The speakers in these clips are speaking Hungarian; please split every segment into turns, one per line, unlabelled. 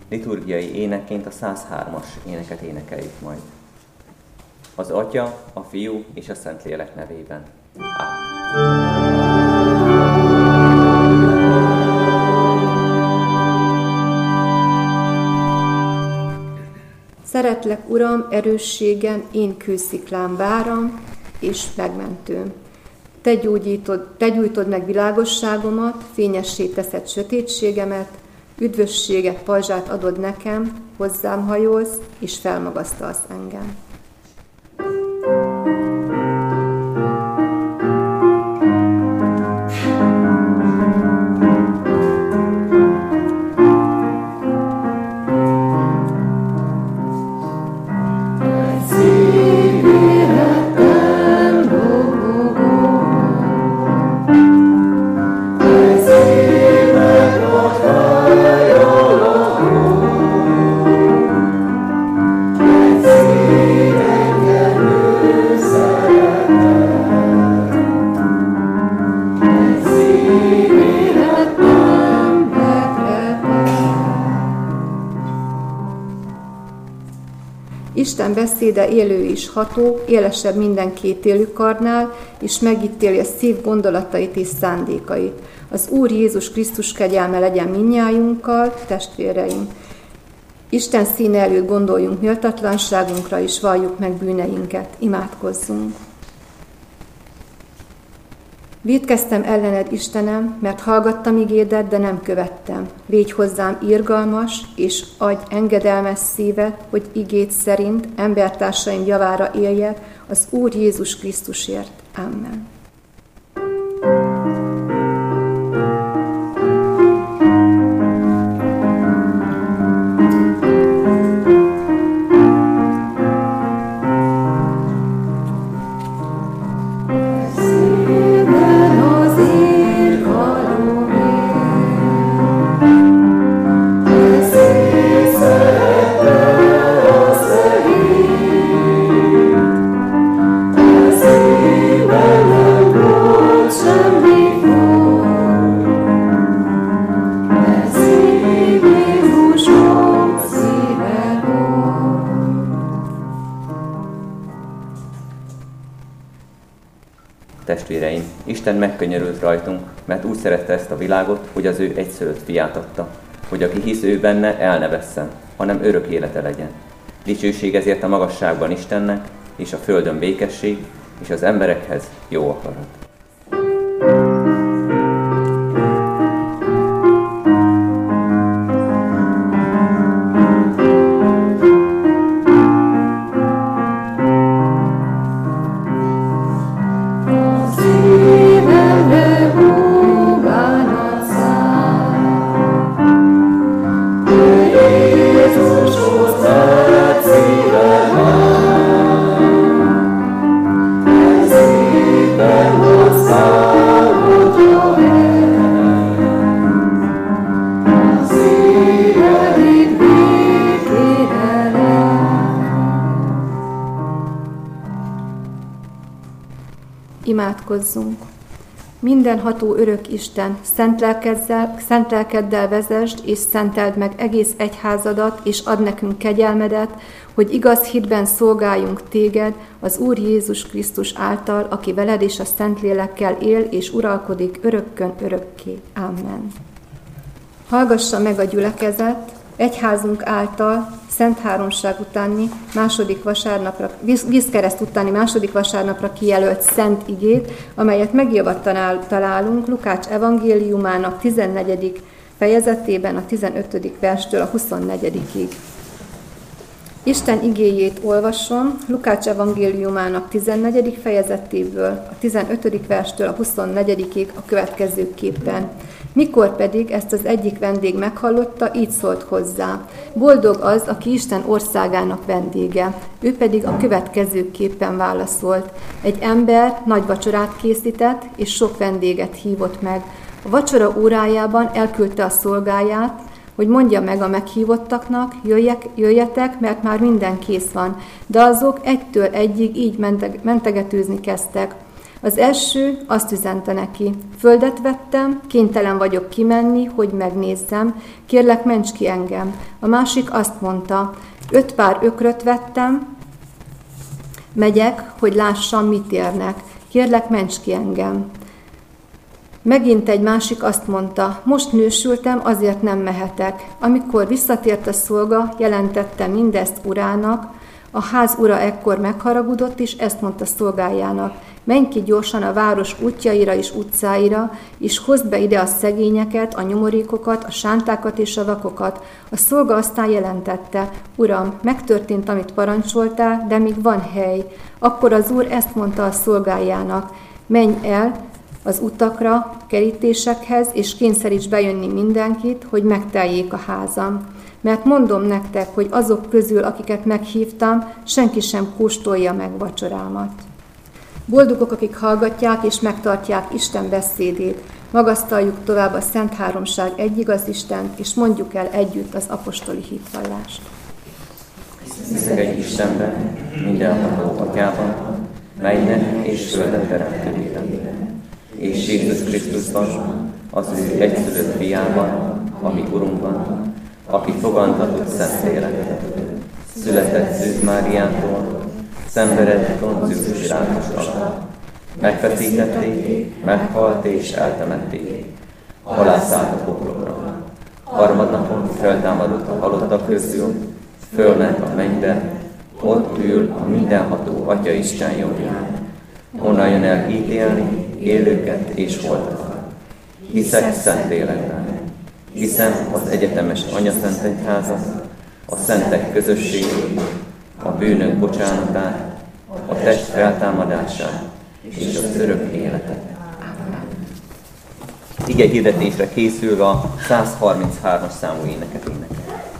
Liturgiai énekként a 103-as éneket énekeljük majd. Az Atya, a Fiú és a Szentlélek nevében. Ámen.
Szeretlek, Uram, erősségem, én kősziklám váram és megmentőm. Te gyújtod meg világosságomat, fényessé teszed sötétségemet, üdvösséget, pajzsát adod nekem, hozzám hajolsz és felmagasztalsz engem. Isten beszéde élő és ható, élesebb minden kétélű karnál, és megítéli a szív gondolatait és szándékait. Az Úr Jézus Krisztus kegyelme legyen mindnyájunkkal, testvéreim. Isten színe előtt gondoljunk méltatlanságunkra, és valljuk meg bűneinket. Imádkozzunk! Vétkeztem ellened, Istenem, mert hallgattam igédet, de nem követtem. Légy hozzám irgalmas, és adj engedelmes szívet, hogy igéd szerint embertársaim javára éljek az Úr Jézus Krisztusért. Amen.
Testvéreim, Isten megkönyörült rajtunk, mert úgy szerette ezt a világot, hogy az ő egyszülött fiát adta, hogy aki hisz ő benne, el ne vesszen, hanem örök élete legyen. Dicsőség ezért a magasságban Istennek, és a földön békesség, és az emberekhez jó akarat.
Imádkozzunk! Mindenható örök Isten, szent lelkeddel vezesd és szenteld meg egész egyházadat, és add nekünk kegyelmedet, hogy igaz hitben szolgáljunk téged, az Úr Jézus Krisztus által, aki veled és a Szentlélekkel él és uralkodik örökkön örökké. Amen. Hallgassa meg a gyülekezet, egyházunk által Szent Háromság utáni második vasárnapra, vízkereszt utáni második vasárnapra kijelölt szent igét, amelyet megírva találunk Lukács evangéliumának 14. fejezetében a 15. verstől a 24-ig. Isten igéjét olvasom Lukács evangéliumának 14. fejezetéből a 15. verstől a 24-ig a következőképpen. Mikor pedig ezt az egyik vendég meghallotta, így szólt hozzá: boldog az, aki Isten országának vendége. Ő pedig a következőképpen válaszolt: egy ember nagy vacsorát készített, és sok vendéget hívott meg. A vacsora órájában elküldte a szolgáját, hogy mondja meg a meghívottaknak: jöjjetek, mert már minden kész van. De azok egytől egyig így mentegetőzni kezdtek. Az első azt üzente neki: földet vettem, kénytelen vagyok kimenni, hogy megnézzem, kérlek, ments ki engem. A másik azt mondta: 5 pár ökröt vettem, megyek, hogy lássam, mit érnek, kérlek, ments ki engem. Megint egy másik azt mondta: most nősültem, azért nem mehetek. Amikor visszatért a szolga, jelentette mindezt urának. A ház ura ekkor megharagudott, és ezt mondta szolgájának: menj ki gyorsan a város útjaira és utcáira, és hozd be ide a szegényeket, a nyomorékokat, a sántákat és a vakokat. A szolga aztán jelentette: Uram, megtörtént, amit parancsoltál, de még van hely. Akkor az úr ezt mondta a szolgájának: menj el az utakra, kerítésekhez, és kényszeríts bejönni mindenkit, hogy megteljék a házam. Mert mondom nektek, hogy azok közül, akiket meghívtam, senki sem kóstolja meg vacsorámat. Boldogok, akik hallgatják és megtartják Isten beszédét. Magasztaljuk tovább a Szent Háromság egyigaz Istent, és mondjuk el együtt az apostoli hitvallást.
Hiszek egy Istenben, mindenható Atyában, mennynek és földet teremtőjében, és Jézus Krisztusban, az ő egyszülött fiában, ami Urunkban, aki fogantatott Szentlélekkel, született Szűz Máriától, szenvedett Poncius Pilátus alatt, megfeszítették, meghalt és eltemették, halászállt a poklokra. Harmadnapon feltámadott a halottak közül, fölment a mennybe, ott ül a mindenható Atya Isten jobbján, onnan jön el ítélni élőket és holtakat. Hiszek Szentlélekben, hiszem az egyetemes Anyaszentegyházat, a szentek közösségét, a bűnök bocsánatát, a test feltámadását és az örök életet. Ige hirdetésre készülve a 133-as számú éneket énekel.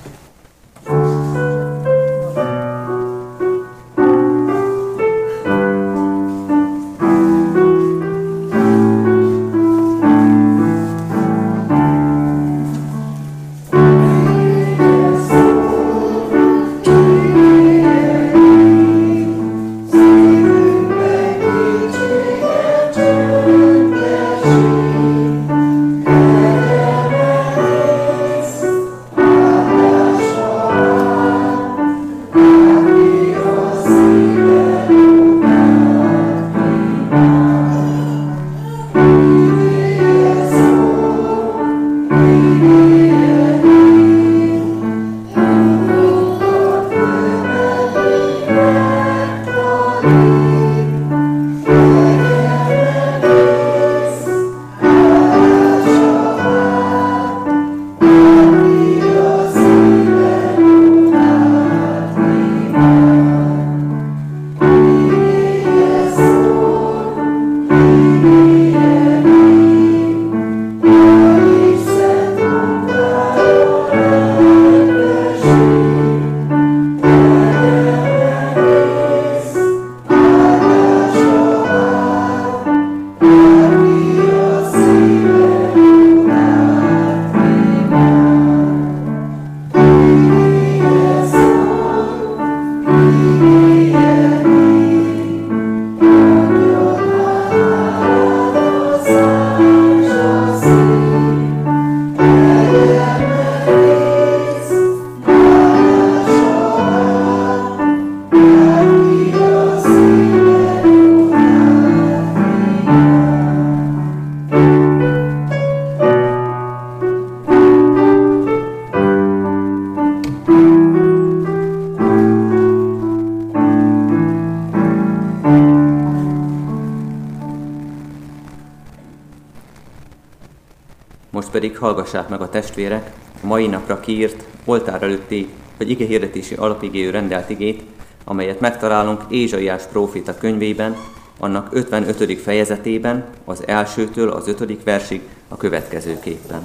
Most pedig hallgassák meg a testvérek a mai napra kiírt, oltár előtti, vagy igehirdetési alapigéül rendelt igét, amelyet megtalálunk Ézsaiás próféta könyvében, annak 55. fejezetében, az 1-től az 5. versig a következőképpen.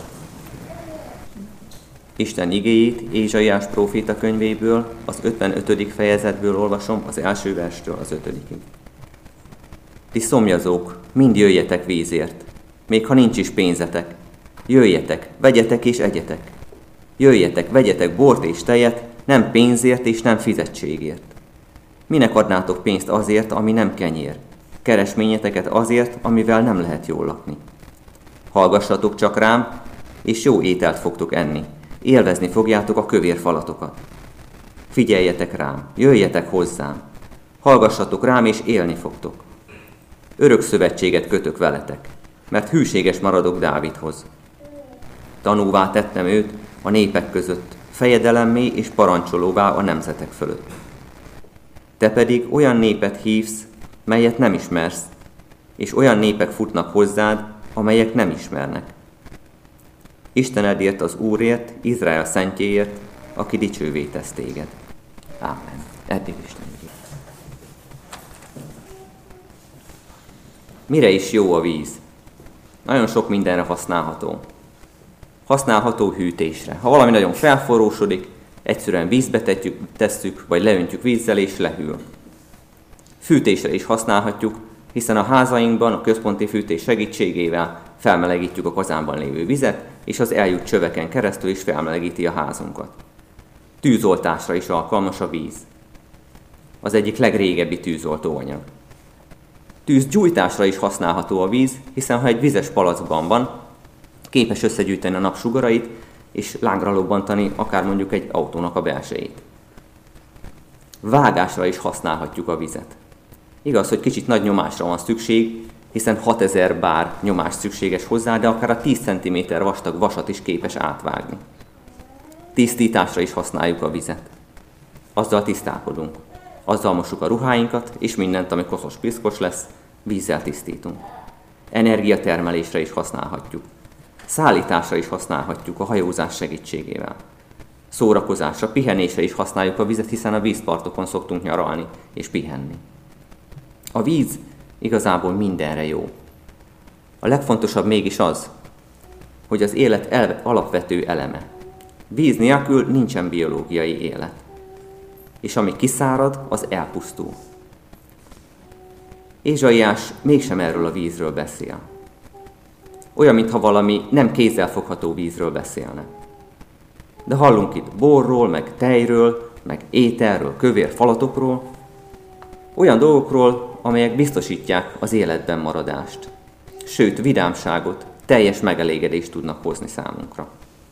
Isten igéjét Ézsaiás próféta könyvéből, az 55. fejezetből olvasom, az 1. verstől az 5. Ti szomjazók, mind jöjjetek vízért, még ha nincs is pénzetek. Jöjjetek, vegyetek és egyetek. Jöjjetek, vegyetek bort és tejet, nem pénzért és nem fizetségért. Minek adnátok pénzt azért, ami nem kenyér? keresményeteket azért, amivel nem lehet jól lakni. Hallgassatok csak rám, és jó ételt fogtok enni. Élvezni fogjátok a kövér falatokat. Figyeljetek rám, jöjjetek hozzám. Hallgassatok rám, és élni fogtok. Örök szövetséget kötök veletek, mert hűséges maradok Dávidhoz. Tanúvá tettem őt a népek között, fejedelemmé és parancsolóvá a nemzetek fölött. Te pedig olyan népet hívsz, melyet nem ismersz, és olyan népek futnak hozzád, amelyek nem ismernek. Istenedért, az Úrért, Izrael szentjéért, aki dicsővé tesz téged. Ámen. Eddig Isten igéje. Mire is jó a víz? Nagyon sok mindenre használható. Használható hűtésre. Ha valami nagyon felforrósodik, egyszerűen vízbe tesszük, vagy leöntjük vízzel és lehűl. Fűtésre is használhatjuk, hiszen a házainkban a központi fűtés segítségével felmelegítjük a kazánban lévő vizet, és az eljut csöveken keresztül is felmelegíti a házunkat. Tűzoltásra is alkalmas a víz. Az egyik legrégebbi tűzoltóanyag. Tűzgyújtásra is használható a víz, hiszen ha egy vizes palackban van, képes összegyűjteni a nap sugarait, és lángra lobbantani akár mondjuk egy autónak a belsejét. Vágásra is használhatjuk a vizet. Igaz, hogy kicsit nagy nyomásra van szükség, hiszen 6000 bár nyomás szükséges hozzá, de akár a 10 cm vastag vasat is képes átvágni. Tisztításra is használjuk a vizet. Azzal tisztálkodunk. Azzal mossuk a ruháinkat, és mindent, ami koszos-piszkos lesz, vízzel tisztítunk. Energiatermelésre is használhatjuk. Szállításra is használhatjuk a hajózás segítségével. Szórakozásra, pihenésre is használjuk a vizet, hiszen a vízpartokon szoktunk nyaralni és pihenni. A víz igazából mindenre jó. A legfontosabb mégis az, hogy az élet alapvető eleme. Víz nélkül nincsen biológiai élet. És ami kiszárad, az elpusztul. Ézsaiás mégsem erről a vízről beszél. Olyan, mintha valami nem kézzelfogható vízről beszélne. De hallunk itt borról, meg tejről, meg ételről, kövér falatokról, olyan dolgokról, amelyek biztosítják az életben maradást. Sőt, vidámságot, teljes megelégedést tudnak hozni számunkra.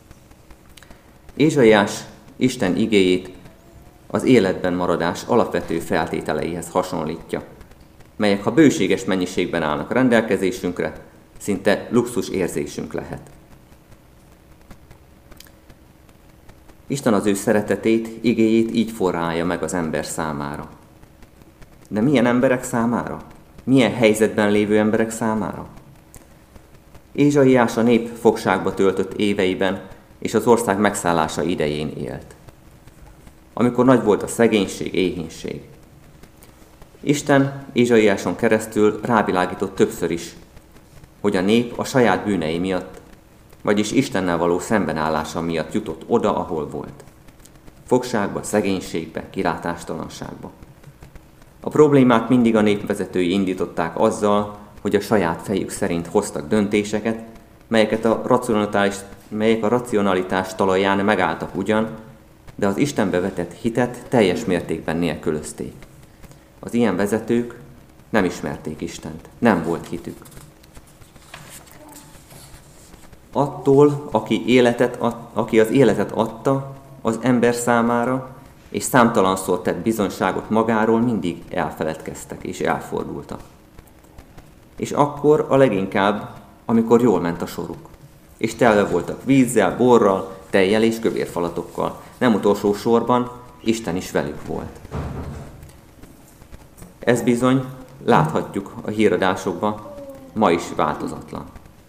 Ézsaiás Isten igéjét az életben maradás alapvető feltételeihez hasonlítja, melyek ha bőséges mennyiségben állnak rendelkezésünkre, szinte luxus érzésünk lehet. Isten az ő szeretetét, igéjét így forrálja meg az ember számára. De milyen emberek számára? Milyen helyzetben lévő emberek számára? Ézsaiás a nép fogságba töltött éveiben és az ország megszállása idején élt. Amikor nagy volt a szegénység, éhínség. Isten Ézsaiáson keresztül rávilágított többször is, hogy a nép a saját bűnei miatt, vagyis Istennel való szembenállása miatt jutott oda, ahol volt. Fogságba, szegénységbe, kilátástalanságba. A problémát mindig a népvezetői indították azzal, hogy a saját fejük szerint hoztak döntéseket, melyek a racionalitás talaján megálltak ugyan, de az Istenbe vetett hitet teljes mértékben nélkülözték. Az ilyen vezetők nem ismerték Istent, nem volt hitük. Attól, aki az életet adta az ember számára, és számtalanszor tett bizonyságot magáról, mindig elfeledkeztek és elfordultak. És akkor a leginkább, amikor jól ment a soruk, és telve voltak vízzel, borral, tejjel és kövérfalatokkal. Nem utolsó sorban Isten is velük volt. Ez bizony, láthatjuk a híradásokban, ma is változatlan.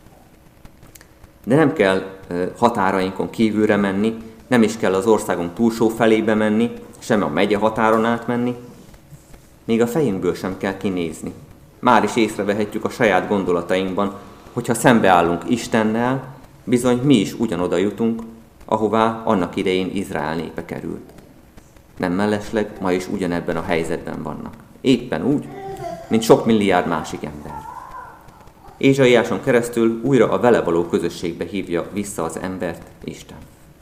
De nem kell határainkon kívülre menni, nem is kell az országunk túlsó felébe menni, sem a megye határon átmenni, még a fejünkből sem kell kinézni. Már is észrevehetjük a saját gondolatainkban, hogyha szembeállunk Istennel, bizony mi is ugyanoda jutunk, ahová annak idején Izrael népe került. Nem mellesleg ma is ugyanebben a helyzetben vannak. Éppen úgy, mint sok milliárd másik ember. Ézsaiáson keresztül újra a vele való közösségbe hívja vissza az embert Isten.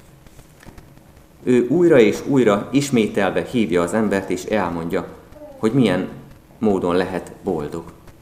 Ő újra és újra ismételve hívja az embert, és elmondja, hogy milyen módon lehet boldog.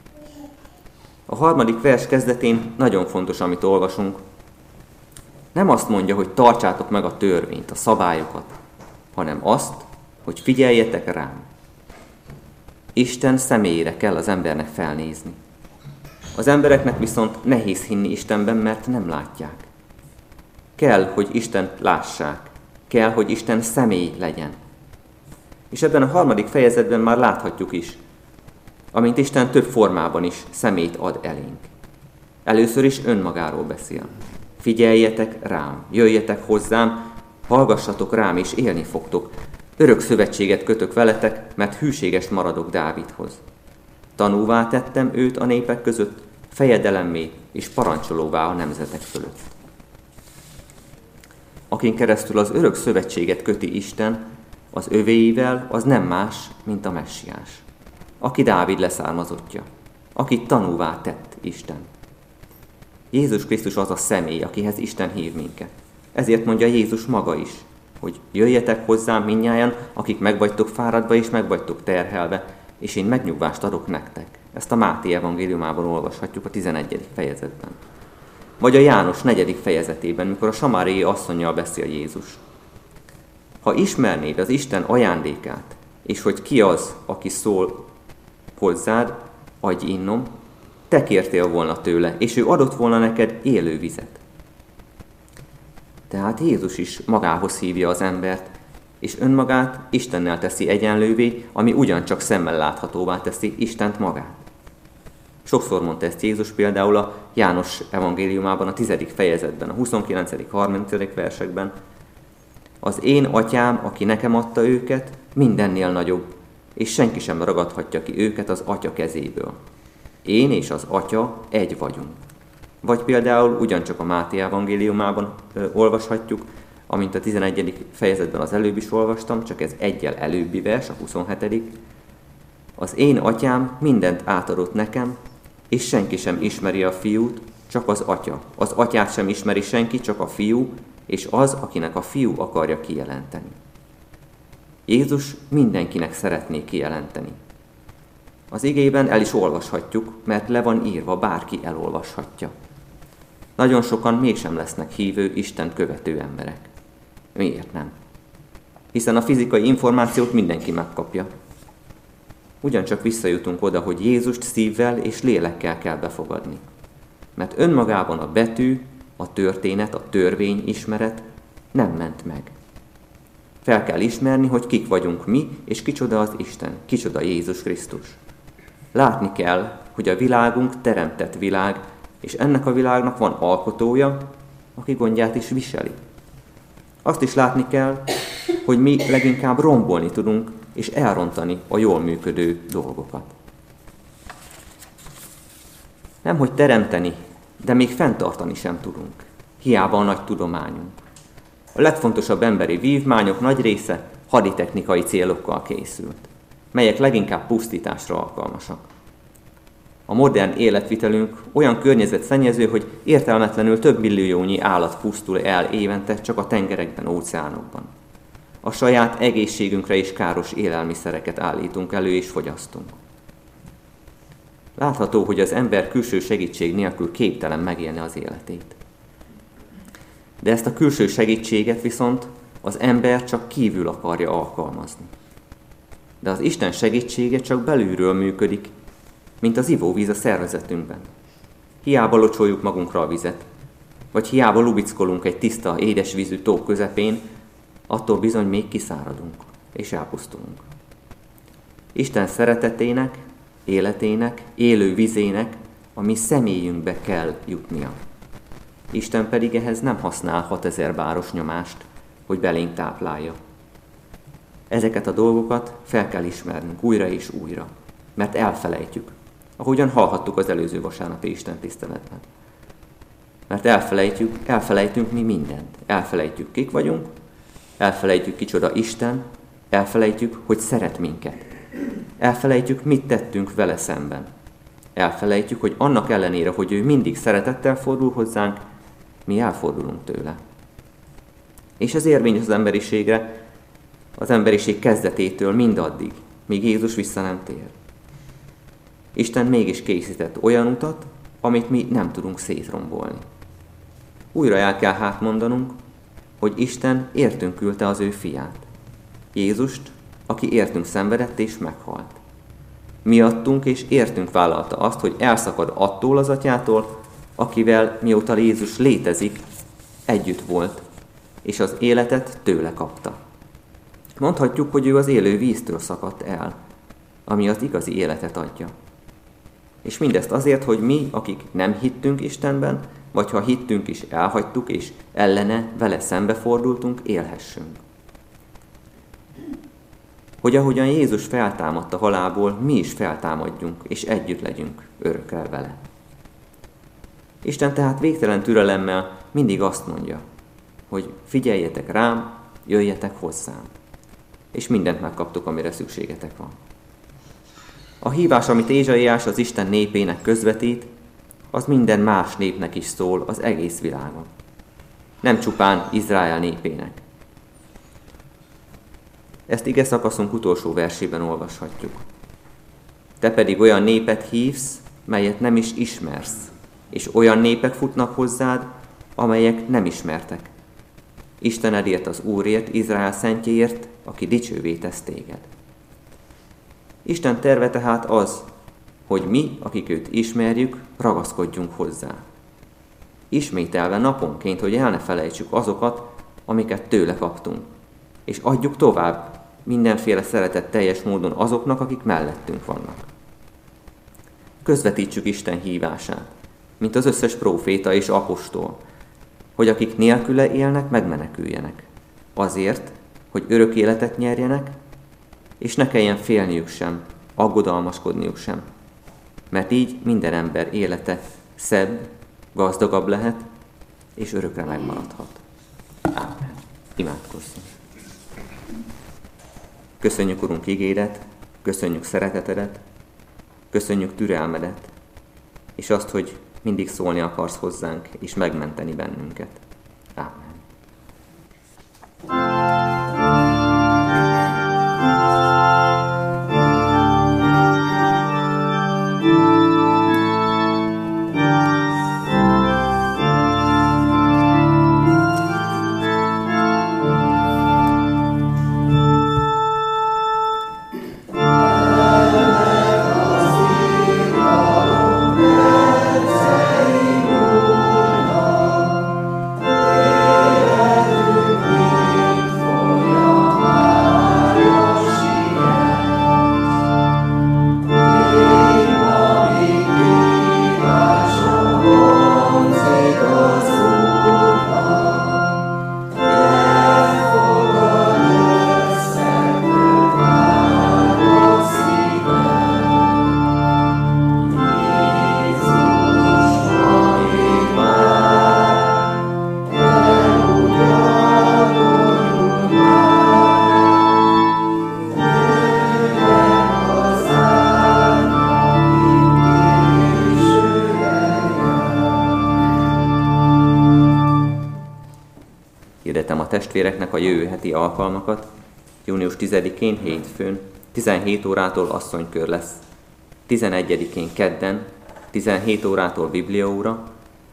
A 3. vers kezdetén nagyon fontos, amit olvasunk. Nem azt mondja, hogy tartsátok meg a törvényt, a szabályokat, hanem azt, hogy figyeljetek rám. Isten személyére kell az embernek felnézni. Az embereknek viszont nehéz hinni Istenben, mert nem látják. Kell, hogy Istent lássák. Kell, hogy Isten személy legyen. És ebben a 3. fejezetben már láthatjuk is, amint Isten több formában is személyt ad elénk. Először is önmagáról beszél. Figyeljetek rám, jöjjetek hozzám, hallgassatok rám, és élni fogtok. Örök szövetséget kötök veletek, mert hűséges maradok Dávidhoz. Tanúvá tettem őt a népek között, fejedelemmé és parancsolóvá a nemzetek fölött. Akin keresztül az örök szövetséget köti Isten, az övéivel, az nem más, mint a Messiás, aki Dávid leszármazottja, akit tanúvá tett Isten. Jézus Krisztus az a személy, akihez Isten hív minket. Ezért mondja Jézus maga is, hogy jöjjetek hozzám mindnyájan, akik megvagytok fáradva és megvagytok terhelve, és én megnyugvást adok nektek. Ezt a Máté evangéliumában olvashatjuk a 11. fejezetben. Vagy a János 4. fejezetében, mikor a samáriai asszonnyal beszél Jézus. Ha ismernéd az Isten ajándékát, és hogy ki az, aki szól hozzád, adj innom, te kértél volna tőle, és ő adott volna neked élő vizet. Tehát Jézus is magához hívja az embert, és önmagát Istennel teszi egyenlővé, ami ugyancsak szemmel láthatóvá teszi Istent magát. Sokszor mondta ezt Jézus például a János evangéliumában, a 10. fejezetben, a 29.-30. versekben. Az én atyám, aki nekem adta őket, mindennél nagyobb, és senki sem ragadhatja ki őket az atya kezéből. Én és az atya egy vagyunk. Vagy például ugyancsak a Máté evangéliumában olvashatjuk, amint a 11. fejezetben az előbb is olvastam, csak ez egyel előbbi vers, a 27. Az én atyám mindent átadott nekem, és senki sem ismeri a fiút, csak az atya. Az atyát sem ismeri senki, csak a fiú, és az, akinek a fiú akarja kijelenteni. Jézus mindenkinek szeretné kijelenteni. Az igében el is olvashatjuk, mert le van írva, bárki elolvashatja. Nagyon sokan mégsem lesznek hívő, Isten követő emberek. Miért nem? Hiszen a fizikai információt mindenki megkapja. Ugyancsak visszajutunk oda, hogy Jézust szívvel és lélekkel kell befogadni. Mert önmagában a betű, a történet, a törvény ismeret nem ment meg. Fel kell ismerni, hogy kik vagyunk mi, és kicsoda az Isten, kicsoda Jézus Krisztus. Látni kell, hogy a világunk teremtett világ, és ennek a világnak van alkotója, aki gondját is viseli. Azt is látni kell, hogy mi leginkább rombolni tudunk, és elrontani a jól működő dolgokat. Nemhogy teremteni, de még fenntartani sem tudunk. Hiába a nagy tudományunk. A legfontosabb emberi vívmányok nagy része haditechnikai célokkal készült, melyek leginkább pusztításra alkalmasak. A modern életvitelünk olyan környezetszennyező, hogy értelmetlenül több milliónyi állat pusztul el évente csak a tengerekben, óceánokban. A saját egészségünkre is káros élelmiszereket állítunk elő és fogyasztunk. Látható, hogy az ember külső segítség nélkül képtelen megélni az életét. De ezt a külső segítséget viszont az ember csak kívül akarja alkalmazni. De az Isten segítsége csak belülről működik, mint az ivóvíz a szervezetünkben. Hiába locsoljuk magunkra a vizet, vagy hiába lubickolunk egy tiszta, édesvízű tó közepén, attól bizony még kiszáradunk és elpusztulunk. Isten szeretetének, életének, élő vizének a mi személyünkbe kell jutnia. Isten pedig ehhez nem használ 6000 báros nyomást, hogy belénk táplálja. Ezeket a dolgokat fel kell ismernünk újra és újra, mert elfelejtjük, ahogyan hallhattuk az előző vasárnapi Isten tiszteletben. Mert elfelejtünk mi mindent. Elfelejtjük, kik vagyunk, elfelejtjük, kicsoda Isten, elfelejtjük, hogy szeret minket. Elfelejtjük, mit tettünk vele szemben. Elfelejtjük, hogy annak ellenére, hogy ő mindig szeretettel fordul hozzánk, mi elfordulunk tőle. És ez érvényes az emberiségre, az emberiség kezdetétől mindaddig, míg Jézus vissza nem tér. Isten mégis készített olyan utat, amit mi nem tudunk szétrombolni. Újra el kell hát mondanunk, hogy Isten értünk küldte az ő fiát, Jézust, aki értünk szenvedett és meghalt. Miattunk és értünk vállalta azt, hogy elszakad attól az atyától, akivel mióta Jézus létezik, együtt volt, és az életet tőle kapta. Mondhatjuk, hogy ő az élő víztől szakadt el, ami az igazi életet adja. És mindezt azért, hogy mi, akik nem hittünk Istenben, vagy ha hittünk is elhagytuk, és ellene, vele szembefordultunk, élhessünk. Hogy ahogyan Jézus feltámadt a halálból, mi is feltámadjunk, és együtt legyünk örökre vele. Isten tehát végtelen türelemmel mindig azt mondja, hogy figyeljetek rám, jöjjetek hozzám, és mindent megkaptok, amire szükségetek van. A hívás, amit Ézsaiás az Isten népének közvetít, az minden más népnek is szól az egész világon. Nem csupán Izrael népének. Ezt ige szakaszunk utolsó versében olvashatjuk. Te pedig olyan népet hívsz, melyet nem is ismersz, és olyan népek futnak hozzád, amelyek nem ismertek. Istenedért, az Úrért, Izrael szentjéért, aki dicsővé tesz téged. Isten terve tehát az, hogy mi, akik őt ismerjük, ragaszkodjunk hozzá. Ismételve naponként, hogy el ne felejtsük azokat, amiket tőle kaptunk, és adjuk tovább mindenféle szeretetteljes módon azoknak, akik mellettünk vannak. Közvetítsük Isten hívását, mint az összes próféta és apostol, hogy akik nélküle élnek, megmeneküljenek. Azért, hogy örök életet nyerjenek, és ne kelljen félniük sem, aggodalmaskodniuk sem. Mert így minden ember élete szebb, gazdagabb lehet, és örökre megmaradhat. Ámen. Imádkozzunk. Köszönjük, Urunk, igédet, köszönjük szeretetedet, köszönjük türelmedet, és azt, hogy mindig szólni akarsz hozzánk, és megmenteni bennünket. Ámen. Hirdetem a testvéreknek a jövő heti alkalmakat. Június 10-én hétfőn 17 órától asszonykör lesz, 11-én kedden 17 órától bibliaóra,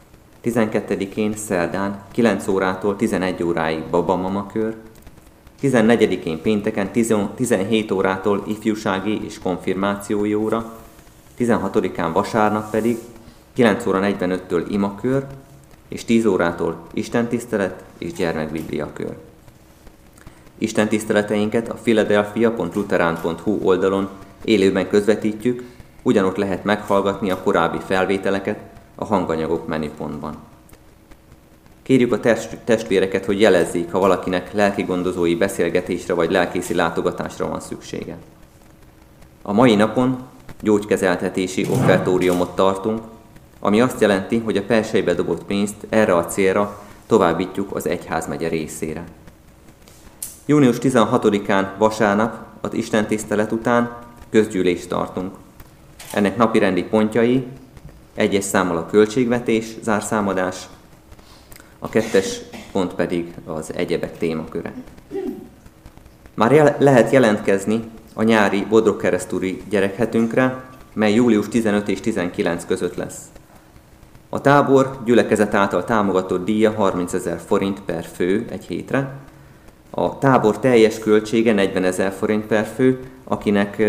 12-én szerdán 9 órától 11 óráig baba-mama-kör, 14-én pénteken 17 órától ifjúsági és konfirmációi óra, 16-án vasárnap pedig 9 óra 45-től imakör, és 10 órától istentisztelet és gyermekbibliakör. Istentiszteleteinket a philadelphia.lutheran.hu oldalon élőben közvetítjük, ugyanott lehet meghallgatni a korábbi felvételeket a hanganyagok menüpontban. Kérjük a testvéreket, hogy jelezzék, ha valakinek lelkigondozói beszélgetésre vagy lelkészi látogatásra van szüksége. A mai napon gyógykezeltetési offertóriumot tartunk, ami azt jelenti, hogy a persejbe dobott pénzt erre a célra továbbítjuk az egyházmegye részére. Június 16-án vasárnap az istentisztelet után közgyűlést tartunk. Ennek napirendi pontjai: 1-es számmal a költségvetés, zárszámadás, a 2-es pont pedig az egyebek témaköre. Már lehet jelentkezni a nyári Bodrogkeresztúri gyerekhetünkre, mely július 15 és 19 között lesz. A tábor gyülekezet által támogatott díja 30 000 forint per fő egy hétre. A tábor teljes költsége 40 000 forint per fő, akinek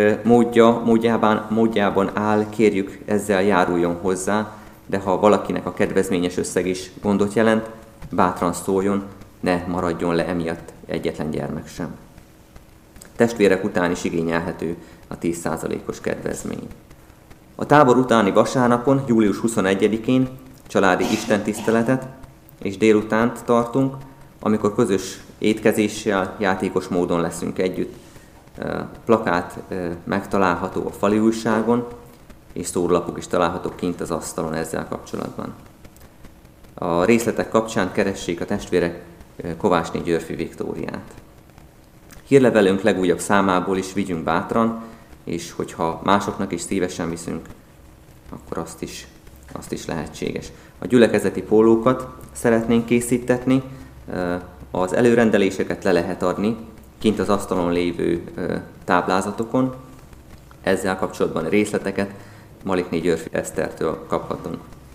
módjában áll, kérjük ezzel járuljon hozzá, de ha valakinek a kedvezményes összeg is gondot jelent, bátran szóljon, ne maradjon le emiatt egyetlen gyermek sem. Testvérek után is igényelhető a 10%-os kedvezmény. A tábor utáni vasárnapon, július 21-én családi istentiszteletet és délutánt tartunk, amikor közös étkezéssel, játékos módon leszünk együtt. Plakát megtalálható a fali újságon, és szórólapok is találhatók kint az asztalon ezzel kapcsolatban. A részletek kapcsán keressék a testvérek Kovácsné Györfi Viktóriát. Hírlevelünk legújabb számából is vigyünk bátran, és hogyha másoknak is szívesen viszünk, akkor azt is lehetséges. A gyülekezeti pólókat szeretnénk készítetni, az előrendeléseket le lehet adni kint az asztalon lévő táblázatokon. Ezzel kapcsolatban részleteket Malikné Györfi Esztertől kaphatunk.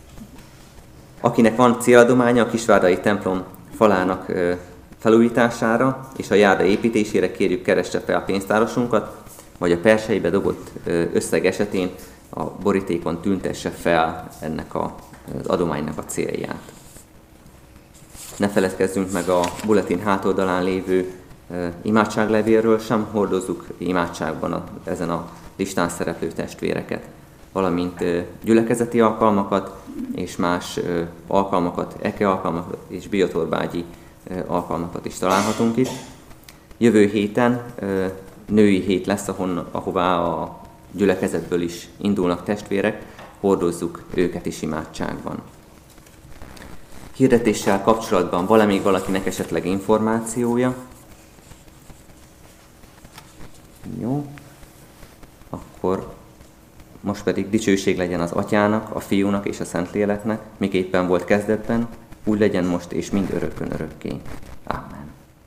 Akinek van céladománya a kisvárdai templom falának felújítására és a járda építésére, kérjük, keresse fel pénztárosunkat, vagy a perseibe dobott összeg esetén a borítékon tüntesse fel ennek az adománynak a célját. Ne feledkezzünk meg a bulletin hátoldalán lévő imádságlevélről, sem hordozzuk imádságban ezen a listán szereplő testvéreket, valamint gyülekezeti alkalmakat és más alkalmakat, eke alkalmakat és biotorbágyi alkalmakat is találhatunk itt. Jövő héten női hét lesz, ahová a gyülekezetből is indulnak testvérek, hordozzuk őket is imádságban. Hirdetéssel kapcsolatban valamíg valakinek esetleg információja? Jó. Akkor most pedig dicsőség legyen az Atyának, a Fiúnak és a Szentléleknek, miképpen volt kezdetben, úgy legyen most és mind örökkön örökké. Amen.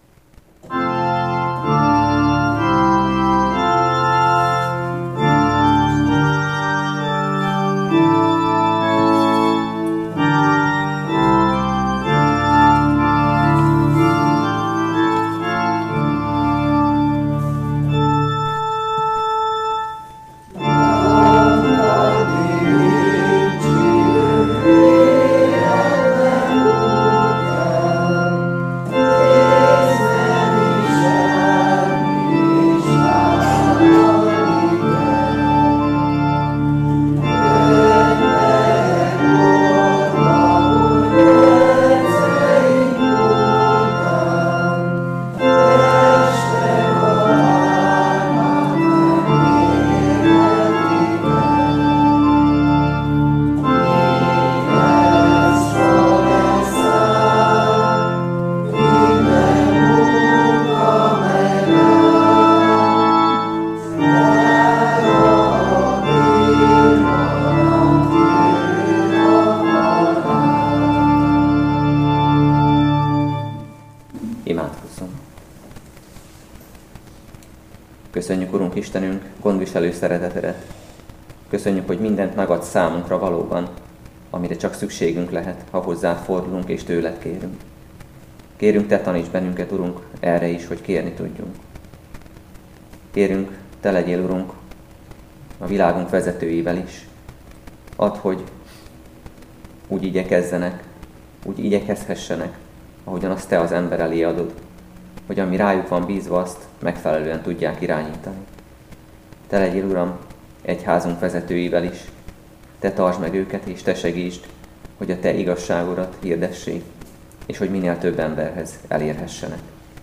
Köszönjük, Urunk Istenünk, gondviselő szeretetedet. Köszönjük, hogy mindent megad számunkra valóban, amire csak szükségünk lehet, ha hozzád fordulunk és tőled kérünk. Kérünk, te taníts bennünket, Urunk, erre is, hogy kérni tudjunk. Kérünk, te legyél, Urunk, a világunk vezetőivel is. Add, hogy úgy igyekezzenek, úgy igyekezhessenek, ahogyan azt te az ember elé adod, hogy ami rájuk van bízva, azt megfelelően tudják irányítani. Te legyél, Uram, egyházunk vezetőivel is. Te tartsd meg őket, és te segítsd, hogy a te igazságodat hirdessék, és hogy minél több emberhez elérhessenek.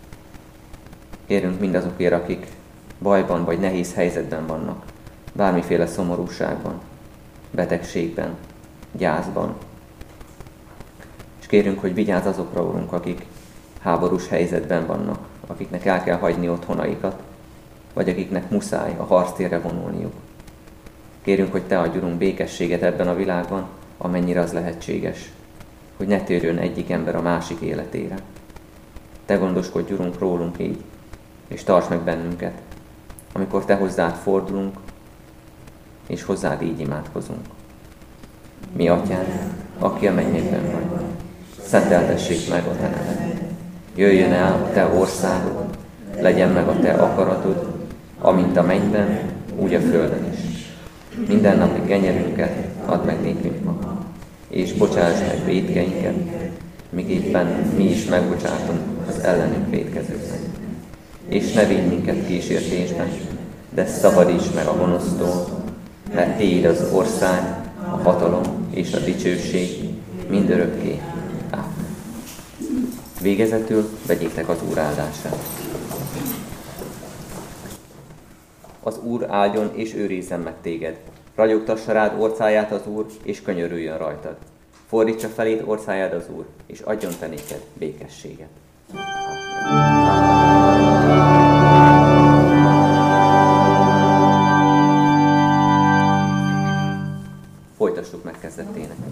Kérünk mindazokért, akik bajban vagy nehéz helyzetben vannak, bármiféle szomorúságban, betegségben, gyászban. És kérünk, hogy vigyázz azokra, Urunk, akik háborús helyzetben vannak, akiknek el kell hagyni otthonaikat, vagy akiknek muszáj a harctérre vonulniuk. Kérünk, hogy te adj, Urunk, békességet ebben a világban, amennyire az lehetséges, hogy ne térjön egyik ember a másik életére. Te gondoskodj, Urunk, rólunk így, és tarts meg bennünket, amikor te hozzád fordulunk, és hozzád így imádkozunk. Mi Atyánk, aki a mennyekben vagy. Szenteltessék meg a te neved. Jöjjön el a te országod, legyen meg a te akaratod, amint a mennyben, úgy a földön is. Minden napi kenyerünket add meg nékünk ma, és bocsáss meg vétkeinket, miképpen mi is megbocsátunk az ellenünk vétkezőknek. És ne vigy minket kísértésbe, de szabadíts meg a gonosztól, mert tiéd az ország, a hatalom és a dicsőség mindörökké. Ámen. Végezetül vegyétek az Úr áldását. Az Úr áldjon és őrizzen meg téged. Ragyogtassa rád orcáját az Úr, és könyörüljön rajtad. Fordítsa felét orcájád az Úr, és adjon te néked békességet. Folytassuk megkezdett éneket.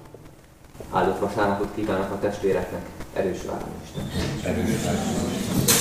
Áldott vasárnapot kívánok a testvéreknek, erős várom Isten!